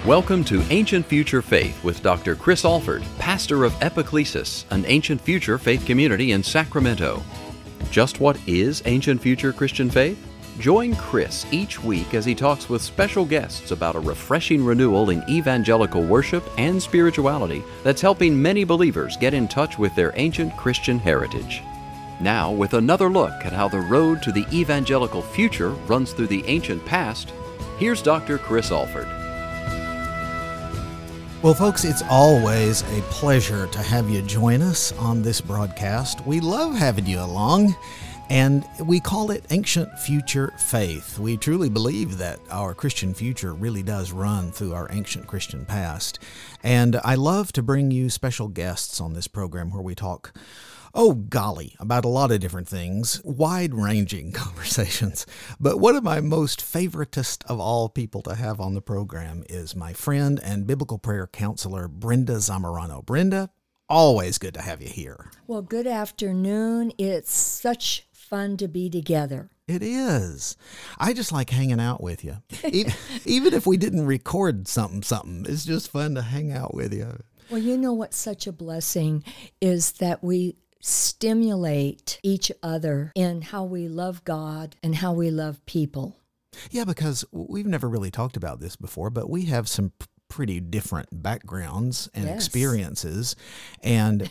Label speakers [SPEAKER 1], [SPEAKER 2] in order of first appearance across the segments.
[SPEAKER 1] Welcome to Ancient Future Faith with Dr. Chris Alford, pastor of Epiclesis, an ancient future faith community in Sacramento. Just what is ancient future Christian faith? Join Chris each week as he talks with special guests about a refreshing renewal in evangelical worship and spirituality that's helping many believers get in touch with their ancient Christian heritage. Now, with another look at how the road to the evangelical future runs through the ancient past, here's Dr. Chris Alford.
[SPEAKER 2] Well, folks, it's always a pleasure to have you join us on this broadcast. We love having you along, and we call it Ancient Future Faith. We truly believe that our Christian future really does run through our ancient Christian past. And I love to bring you special guests on this program where we talk about a lot of different things, wide-ranging conversations. But one of my most favoritist of all people to have on the program is my friend and biblical prayer counselor, Brenda Zamorano. Brenda, always good to have you here.
[SPEAKER 3] Well, good afternoon. It's such fun to be together.
[SPEAKER 2] It is. I just like hanging out with you. Even if we didn't record something, it's just fun to hang out with you.
[SPEAKER 3] Well, you know what's such a blessing is that we stimulate each other in how we love God and how we love people.
[SPEAKER 2] Yeah, because we've never really talked about this before, but we have some pretty different backgrounds and experiences, and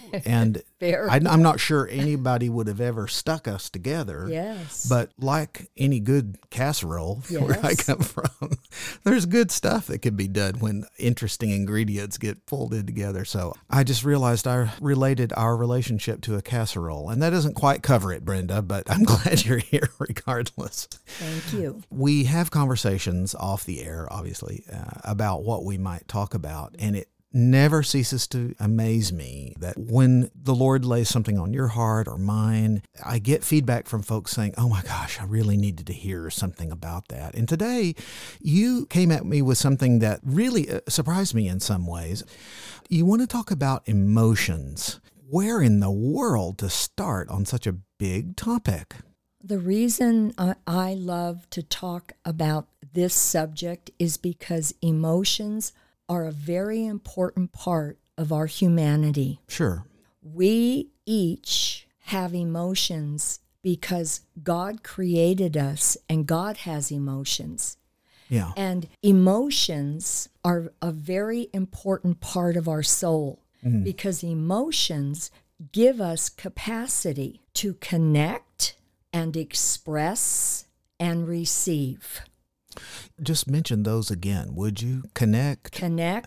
[SPEAKER 2] I'm not sure anybody would have ever stuck us together.
[SPEAKER 3] Yes.
[SPEAKER 2] But like any good casserole, where I come from, there's good stuff that can be done when interesting ingredients get folded together. So I just realized I related our relationship to a casserole, and that doesn't quite cover it, Brenda, but I'm glad you're here regardless.
[SPEAKER 3] Thank you.
[SPEAKER 2] We have conversations off the air, obviously, about what we might talk about, and it never ceases to amaze me that when the Lord lays something on your heart or mine, I get feedback from folks saying, oh my gosh, I really needed to hear something about that. And today you came at me with something that really surprised me in some ways. You want to talk about emotions. Where in the world to start on such a big topic?
[SPEAKER 3] The reason I love to talk about this subject is because emotions are a very important part of our humanity.
[SPEAKER 2] Sure.
[SPEAKER 3] We each have emotions because God created us and God has emotions.
[SPEAKER 2] Yeah.
[SPEAKER 3] And emotions are a very important part of our soul because emotions give us capacity to connect and express and receive.
[SPEAKER 2] Just mention those again, would you? Connect,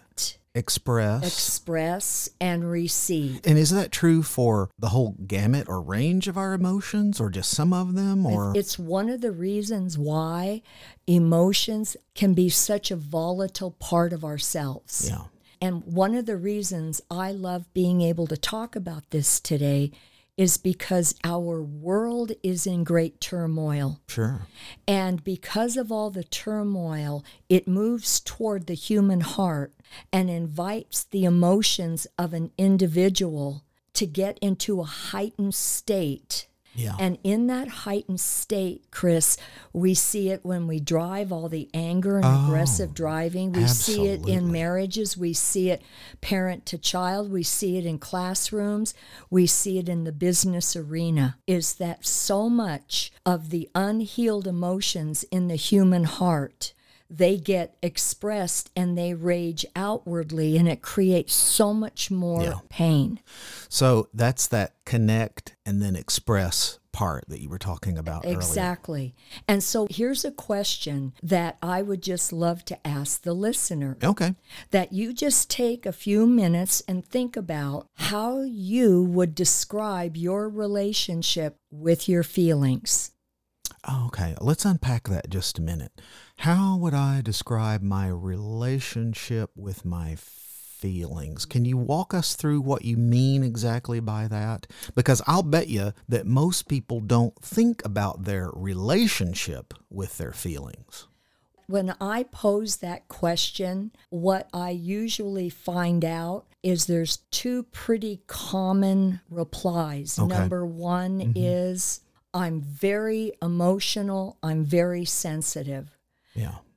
[SPEAKER 2] express,
[SPEAKER 3] and receive.
[SPEAKER 2] And is that true for the whole gamut or range of our emotions, or just some of them? Or
[SPEAKER 3] it's one of the reasons why emotions can be such a volatile part of ourselves.
[SPEAKER 2] Yeah.
[SPEAKER 3] And one of the reasons I love being able to talk about this today is because our world is in great turmoil.
[SPEAKER 2] Sure.
[SPEAKER 3] And because of all the turmoil, it moves toward the human heart and invites the emotions of an individual to get into a heightened state.
[SPEAKER 2] Yeah.
[SPEAKER 3] And in that heightened state, Chris, we see it when we drive, all the anger and aggressive driving. We see it in marriages. We see it parent to child. We see it in classrooms. We see it in the business arena, is that so much of the unhealed emotions in the human heart, they get expressed and they rage outwardly, and it creates so much more pain.
[SPEAKER 2] So that's that connect and then express part that you were talking about earlier.
[SPEAKER 3] Exactly. And so here's a question that I would just love to ask the listener.
[SPEAKER 2] Okay.
[SPEAKER 3] That you just take a few minutes and think about how you would describe your relationship with your feelings.
[SPEAKER 2] Okay, let's unpack that just a minute. How would I describe my relationship with my feelings? Can you walk us through what you mean exactly by that? Because I'll bet you that most people don't think about their relationship with their feelings.
[SPEAKER 3] When I pose that question, what I usually find out is there's two pretty common replies.
[SPEAKER 2] Okay.
[SPEAKER 3] Number one is, I'm very emotional, I'm very sensitive.
[SPEAKER 2] Yeah.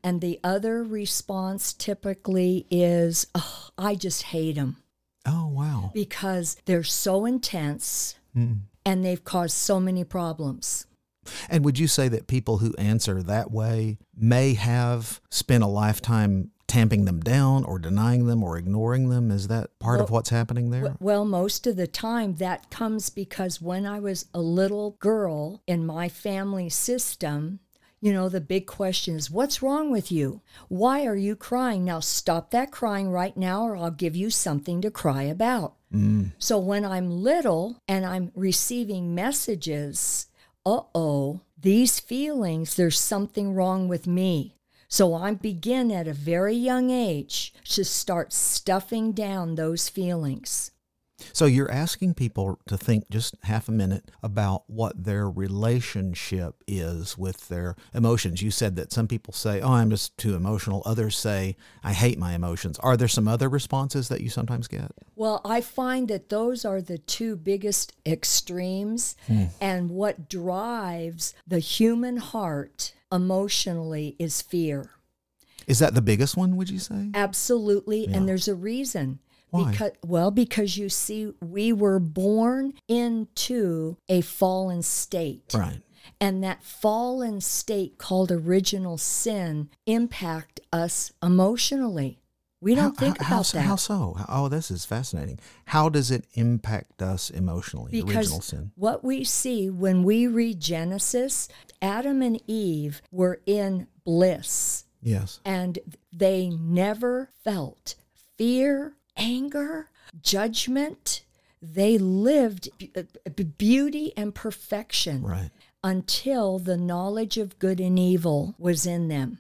[SPEAKER 3] And the other response typically is, oh, I just hate them.
[SPEAKER 2] Oh, wow.
[SPEAKER 3] Because they're so intense and they've caused so many problems.
[SPEAKER 2] And would you say that people who answer that way may have spent a lifetime tamping them down or denying them or ignoring them? Is that part of what's happening there?
[SPEAKER 3] Well, most of the time that comes because when I was a little girl in my family system, you know, the big question is, what's wrong with you? Why are you crying? Now stop that crying right now or I'll give you something to cry about. So when I'm little and I'm receiving messages, these feelings, there's something wrong with me. So I begin at a very young age to start stuffing down those feelings.
[SPEAKER 2] So you're asking people to think just half a minute about what their relationship is with their emotions. You said that some people say, oh, I'm just too emotional. Others say, I hate my emotions. Are there some other responses that you sometimes get?
[SPEAKER 3] Well, I find that those are the two biggest extremes. And what drives the human heart emotionally is fear.
[SPEAKER 2] Is that the biggest one, would you say?
[SPEAKER 3] Absolutely. Yeah. And there's a reason.
[SPEAKER 2] Why?
[SPEAKER 3] Because you see, we were born into a fallen state.
[SPEAKER 2] Right.
[SPEAKER 3] And that fallen state called original sin impact us emotionally. We don't think about that.
[SPEAKER 2] How so? Oh, this is fascinating. How does it impact us emotionally,
[SPEAKER 3] because
[SPEAKER 2] original sin?
[SPEAKER 3] What we see when we read Genesis, Adam and Eve were in bliss.
[SPEAKER 2] Yes.
[SPEAKER 3] And they never felt fear, anger, judgment. They lived beauty and perfection until the knowledge of good and evil was in them.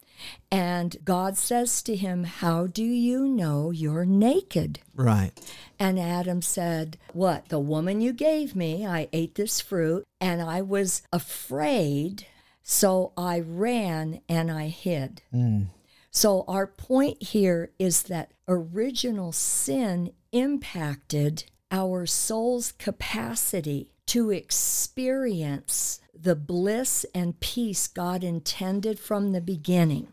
[SPEAKER 3] And God says to him, how do you know you're naked?
[SPEAKER 2] Right.
[SPEAKER 3] And Adam said, what? The woman you gave me, I ate this fruit, and I was afraid, so I ran and I hid. So our point here is that original sin impacted our soul's capacity to experience the bliss and peace God intended from the beginning.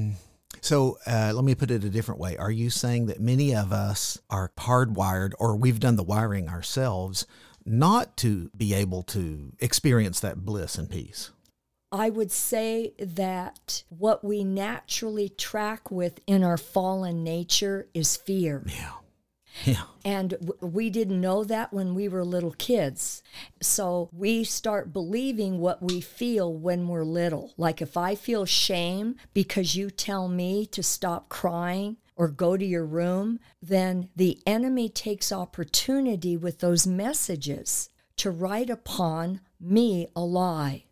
[SPEAKER 2] So let me put it a different way. Are you saying that many of us are hardwired, or we've done the wiring ourselves, not to be able to experience that bliss and peace?
[SPEAKER 3] I would say that what we naturally track with in our fallen nature is fear. Yeah. And we didn't know that when we were little kids. So we start believing what we feel when we're little. Like if I feel shame because you tell me to stop crying or go to your room, then the enemy takes opportunity with those messages to write upon me a lie.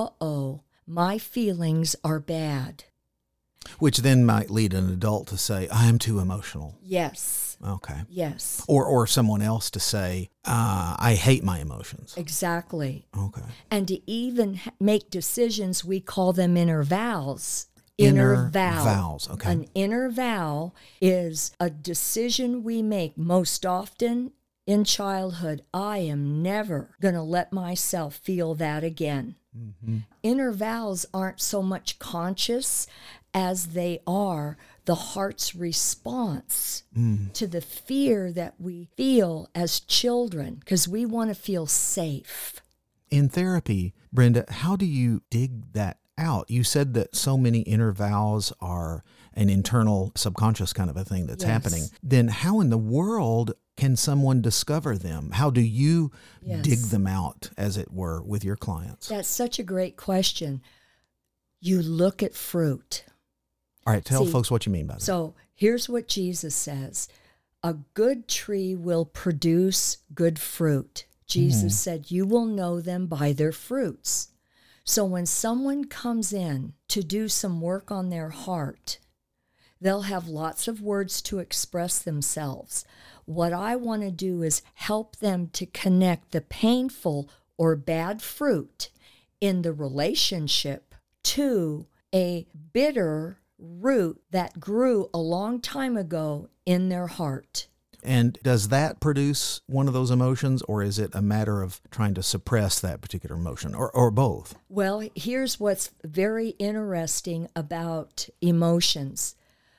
[SPEAKER 3] My feelings are bad.
[SPEAKER 2] Which then might lead an adult to say, I am too emotional.
[SPEAKER 3] Yes.
[SPEAKER 2] Okay.
[SPEAKER 3] Yes.
[SPEAKER 2] Or someone else to say, I hate my emotions.
[SPEAKER 3] Exactly.
[SPEAKER 2] Okay.
[SPEAKER 3] And to even make decisions, we call them inner vows.
[SPEAKER 2] Inner vows. Okay.
[SPEAKER 3] An inner vow is a decision we make most often in childhood. I am never going to let myself feel that again. Mm-hmm. Inner vows aren't so much conscious as they are the heart's response to the fear that we feel as children, because we want to feel safe.
[SPEAKER 2] In therapy, Brenda, how do you dig that out? You said that so many inner vows are an internal subconscious kind of a thing that's happening. Then how in the world can someone discover them? How do you dig them out, as it were, with your clients?
[SPEAKER 3] That's such a great question. You look at fruit.
[SPEAKER 2] All right, tell folks what you mean by that.
[SPEAKER 3] So here's what Jesus says. A good tree will produce good fruit. Jesus said, you will know them by their fruits. So when someone comes in to do some work on their heart, they'll have lots of words to express themselves. What I want to do is help them to connect the painful or bad fruit in the relationship to a bitter root that grew a long time ago in their heart.
[SPEAKER 2] And does that produce one of those emotions, or is it a matter of trying to suppress that particular emotion, or both?
[SPEAKER 3] Well, here's what's very interesting about emotions.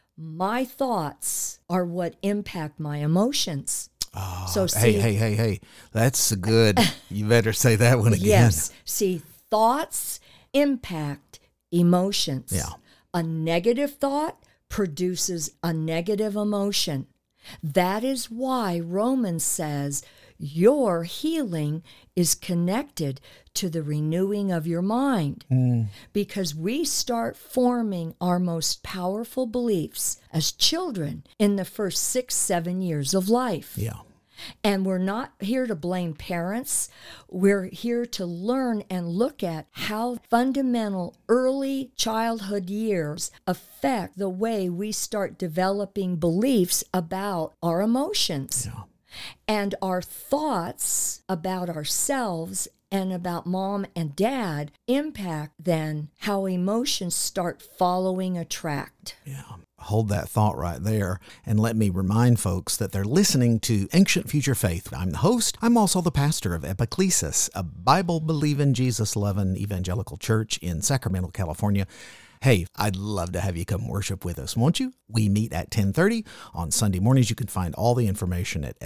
[SPEAKER 3] My thoughts are what impact my emotions.
[SPEAKER 2] Oh,
[SPEAKER 3] so see,
[SPEAKER 2] hey. That's good. You better say that one again.
[SPEAKER 3] Yes. See, thoughts impact emotions.
[SPEAKER 2] Yeah.
[SPEAKER 3] A negative thought produces a negative emotion. That is why Romans says your healing is connected to the renewing of your mind. Because we start forming our most powerful beliefs as children in the first 6-7 years of life.
[SPEAKER 2] Yeah.
[SPEAKER 3] And we're not here to blame parents. We're here to learn and look at how fundamental early childhood years affect the way we start developing beliefs about our emotions.
[SPEAKER 2] Yeah.
[SPEAKER 3] And our thoughts about ourselves and about mom and dad impact then how emotions start following a track.
[SPEAKER 2] Yeah. Hold that thought right there, and let me remind folks that they're listening to Ancient Future Faith. I'm the host. I'm also the pastor of Epiclesis, a Bible-believing, Jesus-loving evangelical church in Sacramento, California. Hey, I'd love to have you come worship with us, won't you? We meet at 10:30 on Sunday mornings. You can find all the information at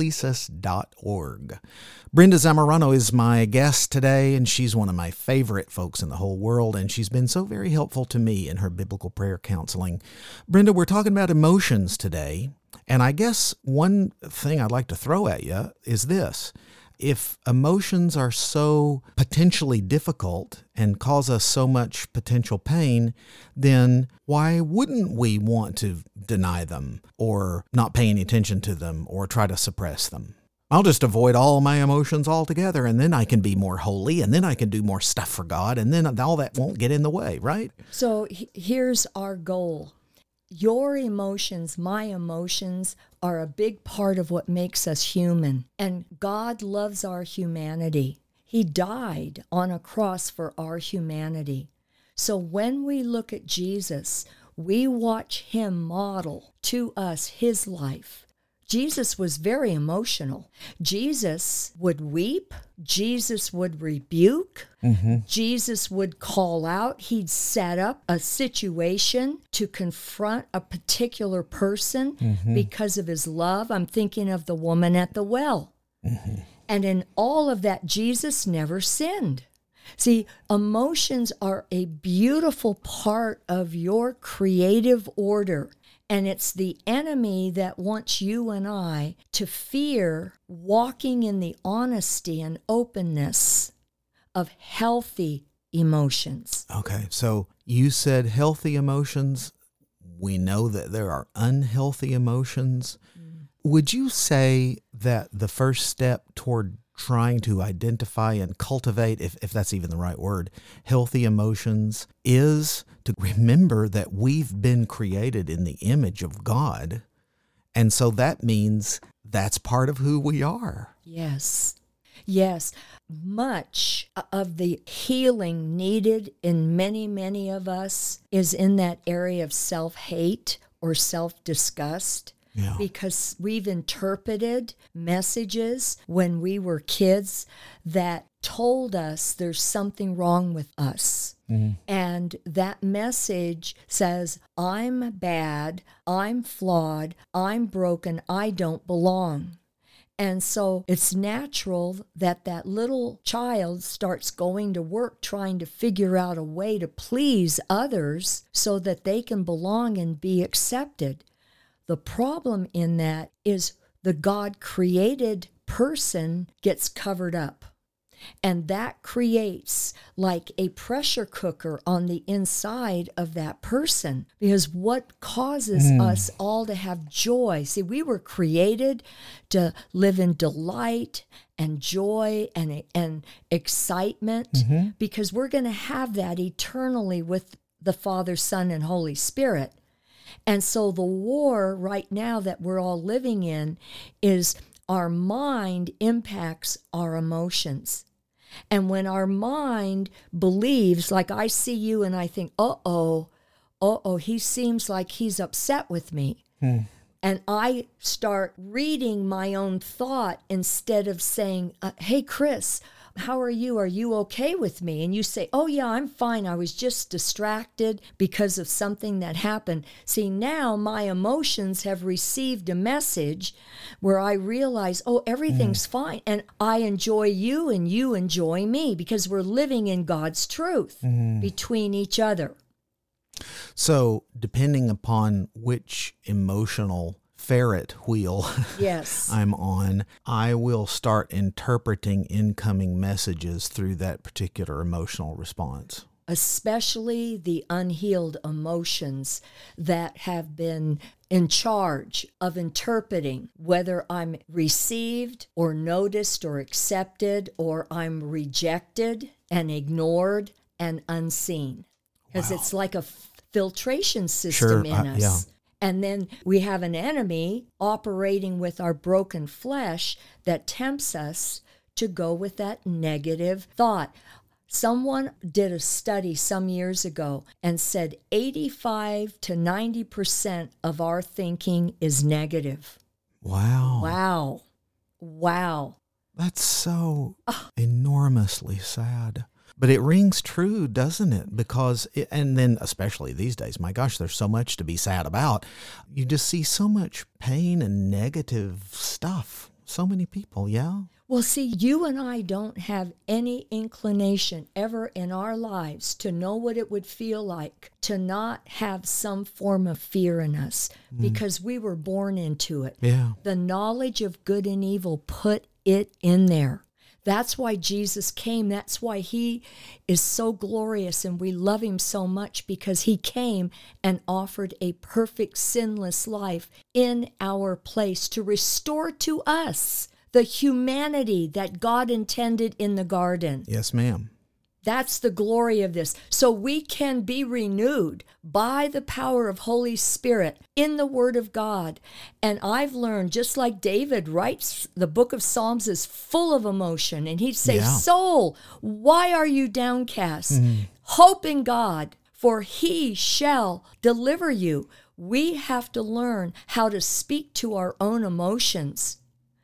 [SPEAKER 2] epiclesis.org. Brenda Zamorano is my guest today, and she's one of my favorite folks in the whole world, and she's been so very helpful to me in her biblical prayer counseling. Brenda, we're talking about emotions today, and I guess one thing I'd like to throw at you is this. If emotions are so potentially difficult and cause us so much potential pain, then why wouldn't we want to deny them or not pay any attention to them or try to suppress them? I'll just avoid all my emotions altogether, and then I can be more holy, and then I can do more stuff for God, and then all that won't get in the way, right?
[SPEAKER 3] So here's our goal. Your emotions, my emotions, are a big part of what makes us human. And God loves our humanity. He died on a cross for our humanity. So when we look at Jesus, we watch him model to us his life. Jesus was very emotional. Jesus would weep. Jesus would rebuke. Jesus would call out. He'd set up a situation to confront a particular person because of his love. I'm thinking of the woman at the well. And in all of that, Jesus never sinned. See, emotions are a beautiful part of your creative order. And it's the enemy that wants you and I to fear walking in the honesty and openness of healthy emotions.
[SPEAKER 2] Okay, so you said healthy emotions. We know that there are unhealthy emotions. Would you say that the first step toward trying to identify and cultivate, if that's even the right word, healthy emotions is to remember that we've been created in the image of God. And so that means that's part of who we are.
[SPEAKER 3] Yes. Yes. Much of the healing needed in many of us is in that area of self-hate or self-disgust.
[SPEAKER 2] Yeah.
[SPEAKER 3] Because we've interpreted messages when we were kids that told us there's something wrong with us. And that message says, I'm bad, I'm flawed, I'm broken, I don't belong. And so it's natural that that little child starts going to work trying to figure out a way to please others so that they can belong and be accepted. The problem in that is the God-created person gets covered up. And that creates like a pressure cooker on the inside of that person. Because what causes us all to have joy? See, we were created to live in delight and joy and excitement because we're going to have that eternally with the Father, Son, and Holy Spirit. And so the war right now that we're all living in is our mind impacts our emotions. And when our mind believes, like I see you and I think, he seems like he's upset with me. And I start reading my own thought instead of saying, hey, Chris, how are you? Are you okay with me? And you say, oh, yeah, I'm fine. I was just distracted because of something that happened. See, now my emotions have received a message where I realize, oh, everything's fine. And I enjoy you and you enjoy me because we're living in God's truth between each other.
[SPEAKER 2] So, depending upon which emotional ferret wheel
[SPEAKER 3] yes.
[SPEAKER 2] I'm on, I will start interpreting incoming messages through that particular emotional response.
[SPEAKER 3] Especially the unhealed emotions that have been in charge of interpreting whether I'm received or noticed or accepted or I'm rejected and ignored and unseen. Because it's like a filtration system in us.
[SPEAKER 2] Yeah.
[SPEAKER 3] And then we have an enemy operating with our broken flesh that tempts us to go with that negative thought. Someone did a study some years ago and said 85 to 90% of our thinking is negative.
[SPEAKER 2] Wow.
[SPEAKER 3] Wow.
[SPEAKER 2] That's so enormously sad. But it rings true, doesn't it? Because, and then especially these days, my gosh, there's so much to be sad about. You just see so much pain and negative stuff. So many people, yeah?
[SPEAKER 3] Well, see, you and I don't have any inclination ever in our lives to know what it would feel like to not have some form of fear in us because we were born into it.
[SPEAKER 2] Yeah.
[SPEAKER 3] The knowledge of good and evil put it in there. That's why Jesus came. That's why he is so glorious and we love him so much because he came and offered a perfect sinless life in our place to restore to us the humanity that God intended in the garden.
[SPEAKER 2] Yes, ma'am.
[SPEAKER 3] That's the glory of this. So we can be renewed by the power of Holy Spirit in the Word of God. And I've learned, just like David writes, the book of Psalms is full of emotion. And he'd say, soul, why are you downcast? Hope in God, for he shall deliver you. We have to learn how to speak to our own emotions.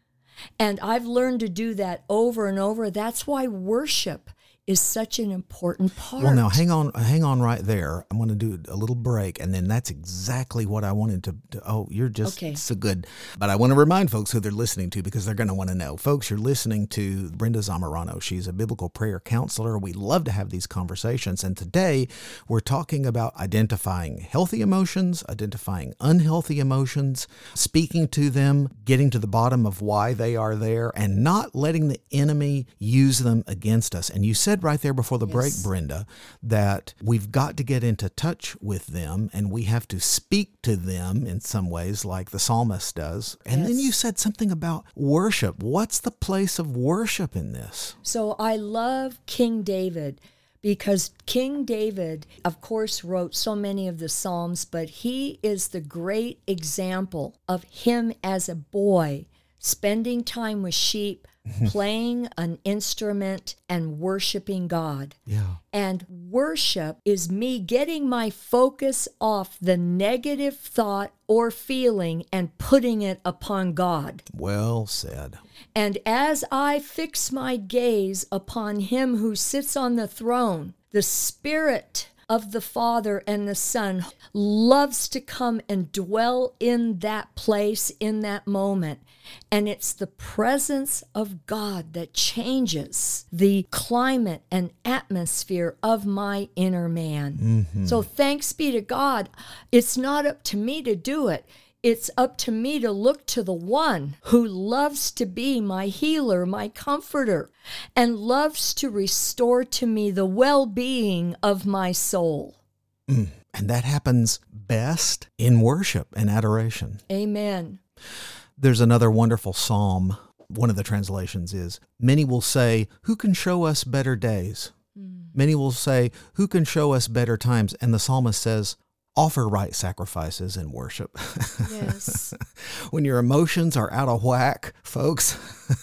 [SPEAKER 3] And I've learned to do that over and over. That's why worship is such an important part.
[SPEAKER 2] Well, now hang on right there. I'm going to do a little break, and then that's exactly what I wanted to oh, you're just so good. But I want to remind folks who they're listening to because they're going to want to know. Folks, you're listening to Brenda Zamorano. She's a biblical prayer counselor. We love to have these conversations, and today we're talking about identifying healthy emotions, identifying unhealthy emotions, speaking to them, getting to the bottom of why they are there, and not letting the enemy use them against us. And you said right there before the break, Brenda, that we've got to get into touch with them and we have to speak to them in some ways like the psalmist does. And then you said something about worship. What's the place of worship in this?
[SPEAKER 3] So I love King David because King David, of course, wrote so many of the Psalms, but he is the great example of him as a boy spending time with sheep, playing an instrument and worshiping God.
[SPEAKER 2] Yeah.
[SPEAKER 3] And worship is me getting my focus off the negative thought or feeling and putting it upon God.
[SPEAKER 2] Well said.
[SPEAKER 3] And as I fix my gaze upon him who sits on the throne, the Spirit of the Father and the Son loves to come and dwell in that place, in that moment. And it's the presence of God that changes the climate and atmosphere of my inner man. So thanks be to God. It's not up to me to do it. It's up to me to look to the one who loves to be my healer, my comforter, and loves to restore to me the well-being of my soul.
[SPEAKER 2] And that happens best in worship and adoration.
[SPEAKER 3] Amen.
[SPEAKER 2] There's another wonderful psalm. One of the translations is, many will say, who can show us better days? Many will say, who can show us better times? And the psalmist says, offer right sacrifices in worship.
[SPEAKER 3] Yes.
[SPEAKER 2] When your emotions are out of whack, folks,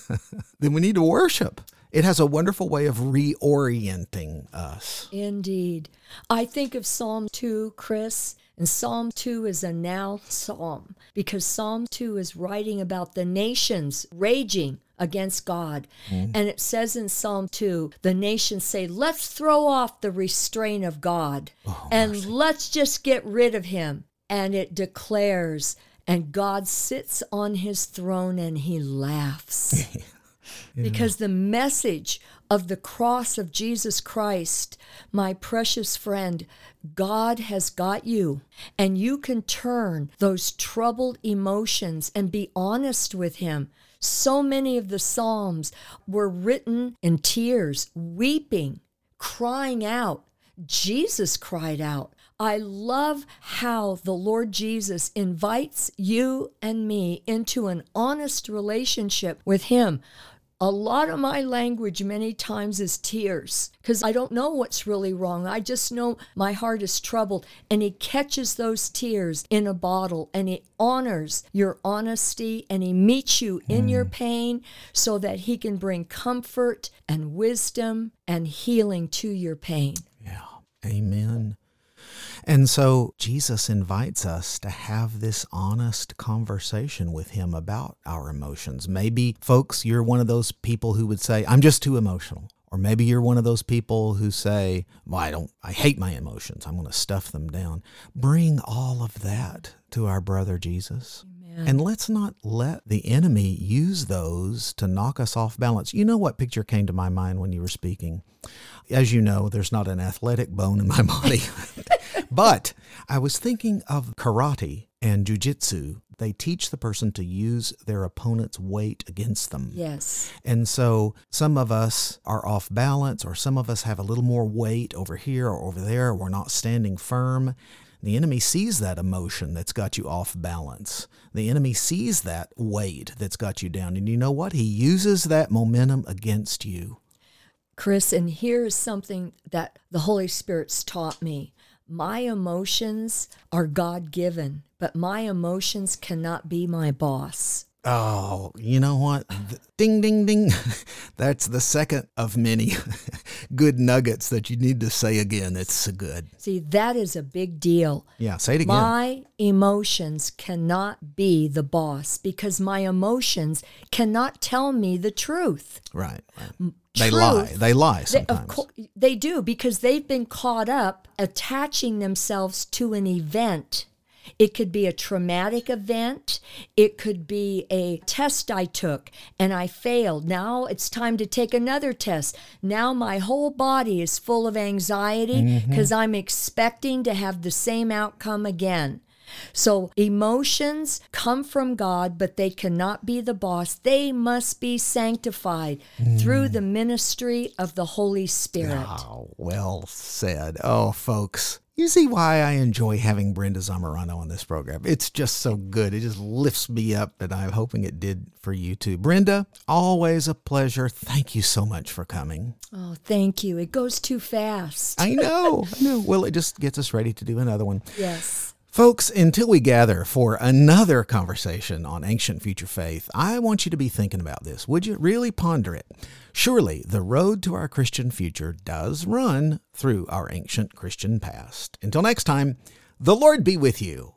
[SPEAKER 2] then we need to worship. It has a wonderful way of reorienting us.
[SPEAKER 3] Indeed. I think of Psalm 2, Chris, And Psalm 2 is a now psalm because Psalm 2 is writing about the nations raging against God. And it says in Psalm 2, the nations say, let's throw off the restraint of God and let's just get rid of him. And it declares, and God sits on his throne and he laughs. Because the message of the cross of Jesus Christ, my precious friend, God has got you, and you can turn those troubled emotions and be honest with him. So many of the Psalms were written in tears, weeping, crying out. Jesus cried out. I love how the Lord Jesus invites you and me into an honest relationship with him. A lot of my language many times is tears because I don't know what's really wrong. I just know my heart is troubled. And he catches those tears in a bottle and he honors your honesty and he meets you in your pain so that he can bring comfort and wisdom and healing to your pain.
[SPEAKER 2] Yeah. Amen. And so Jesus invites us to have this honest conversation with him about our emotions. Maybe, folks, you're one of those people who would say, I'm just too emotional. Or maybe you're one of those people who say, well, I hate my emotions. I'm going to stuff them down. Bring all of that to our brother Jesus. Amen. And let's not let the enemy use those to knock us off balance. You know what picture came to my mind when you were speaking? As you know, there's not an athletic bone in my body. But I was thinking of karate and jujitsu. They teach the person to use their opponent's weight against them.
[SPEAKER 3] Yes.
[SPEAKER 2] And so some of us are off balance, or some of us have a little more weight over here or over there. We're not standing firm. The enemy sees that emotion that's got you off balance. The enemy sees that weight that's got you down. And you know what? He uses that momentum against you.
[SPEAKER 3] Chris, and here's something that the Holy Spirit's taught me. My emotions are God-given, but my emotions cannot be my boss.
[SPEAKER 2] Oh, you know what? Ding, ding, ding. That's the second of many good nuggets that you need to say again. It's so good.
[SPEAKER 3] See, that is a big deal.
[SPEAKER 2] Yeah, say it again.
[SPEAKER 3] My emotions cannot be the boss because my emotions cannot tell me the truth.
[SPEAKER 2] Right. They lie. They lie sometimes.
[SPEAKER 3] They do because they've been caught up attaching themselves to an event. It could be a traumatic event. It could be a test I took and I failed. Now it's time to take another test. Now my whole body is full of anxiety because I'm expecting to have the same outcome again. So emotions come from God, but they cannot be the boss. They must be sanctified through the ministry of the Holy Spirit.
[SPEAKER 2] Oh, well said. Oh, folks, you see why I enjoy having Brenda Zamorano on this program. It's just so good. It just lifts me up, and I'm hoping it did for you too. Brenda, always a pleasure. Thank you so much for coming.
[SPEAKER 3] Oh, thank you. It goes too fast.
[SPEAKER 2] I know. Well, it just gets us ready to do another one.
[SPEAKER 3] Yes.
[SPEAKER 2] Folks, until we gather for another conversation on Ancient Future Faith, I want you to be thinking about this. Would you really ponder it? Surely the road to our Christian future does run through our ancient Christian past. Until next time, the Lord be with you.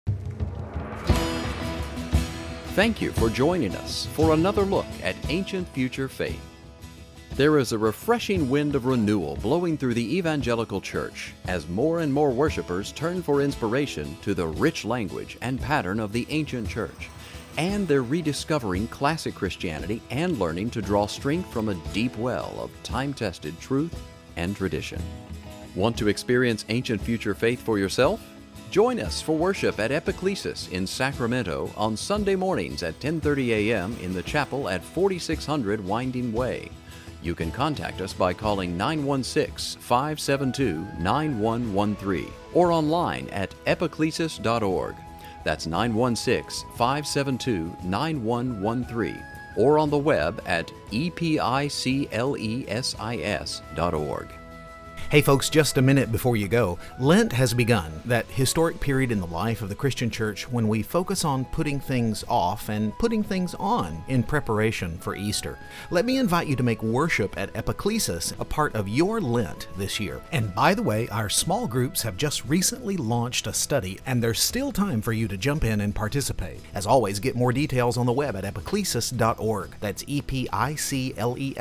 [SPEAKER 1] Thank you for joining us for another look at Ancient Future Faith. There is a refreshing wind of renewal blowing through the evangelical church as more and more worshipers turn for inspiration to the rich language and pattern of the ancient church. And they're rediscovering classic Christianity and learning to draw strength from a deep well of time-tested truth and tradition. Want to experience Ancient Future Faith for yourself? Join us for worship at Epiclesis in Sacramento on Sunday mornings at 10:30 a.m. in the chapel at 4600 Winding Way. You can contact us by calling 916-572-9113 or online at epiclesis.org. That's 916-572-9113 or on the web at epiclesis.org.
[SPEAKER 2] Hey folks, just a minute before you go. Lent has begun, that historic period in the life of the Christian church when we focus on putting things off and putting things on in preparation for Easter. Let me invite you to make worship at Epiclesis a part of your Lent this year. And by the way, our small groups have just recently launched a study, and there's still time for you to jump in and participate. As always, get more details on the web at epiclesis.org. That's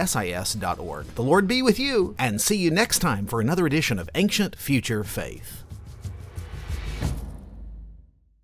[SPEAKER 2] EPICLESIS.org. The Lord be with you, and see you next time for another edition of Ancient Future Faith.